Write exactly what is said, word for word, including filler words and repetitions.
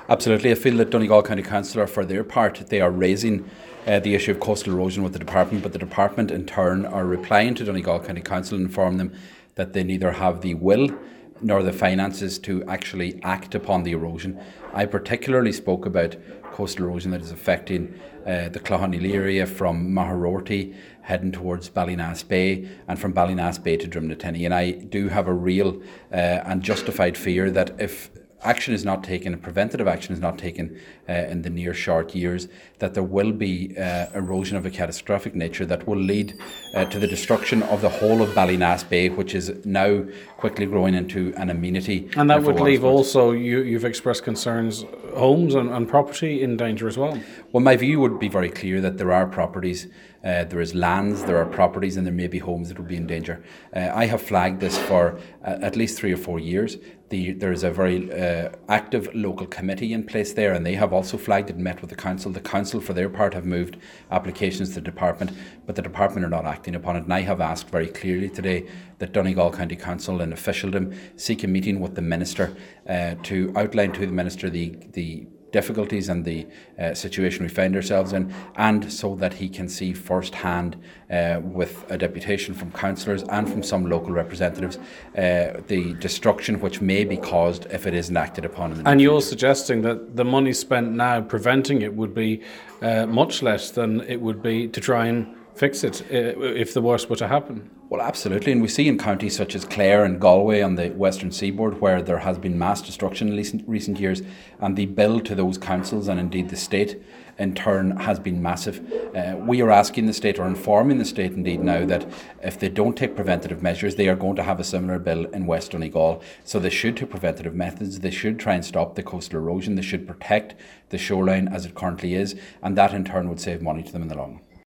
Absolutely. I feel that Donegal County Council are, for their part, they are raising uh, the issue of coastal erosion with the department, but the department in turn are replying to Donegal County Council and inform them that they neither have the will nor the finances to actually act upon the erosion. I particularly spoke about coastal erosion that is affecting uh, the Clough-Neil area from Maharorty heading towards Ballynass Bay and from Ballynass Bay to Drumnateny. And I do have a real uh, and justified fear that if action is not taken, preventative action is not taken uh, in the near short years, that there will be uh, erosion of a catastrophic nature that will lead uh, to the destruction of the whole of Ballynass Bay, which is now quickly growing into an amenity. And that uh, would leave also, you, you've expressed concerns, homes and, and property in danger as well. Well, my view would be very clear that there are properties, uh, there is lands, there are properties, and there may be homes that will be in danger. Uh, I have flagged this for uh, at least three or four years. The, there is a very uh, active local committee in place there, and they have also flagged it and met with the council. The council, for their part, have moved applications to the department, but the department are not acting upon it. And I have asked very clearly today that Donegal County Council in officialdom seek a meeting with the minister uh, to outline to the minister the the difficulties and the uh, situation we find ourselves in, and so that he can see firsthand uh, with a deputation from councillors and from some local representatives uh, the destruction which may be caused if it isn't acted upon. In the and you're future. suggesting that the money spent now preventing it would be uh, much less than it would be to try and fix it uh, if the worst were to happen? Well, absolutely, and we see in counties such as Clare and Galway on the western seaboard where there has been mass destruction in recent, recent years, and the bill to those councils and indeed the state in turn has been massive. Uh, we are asking the state, or informing the state indeed now, that if they don't take preventative measures, they are going to have a similar bill in West Donegal. So they should take preventative methods, they should try and stop the coastal erosion, they should protect the shoreline as it currently is, and that in turn would save money to them in the long run.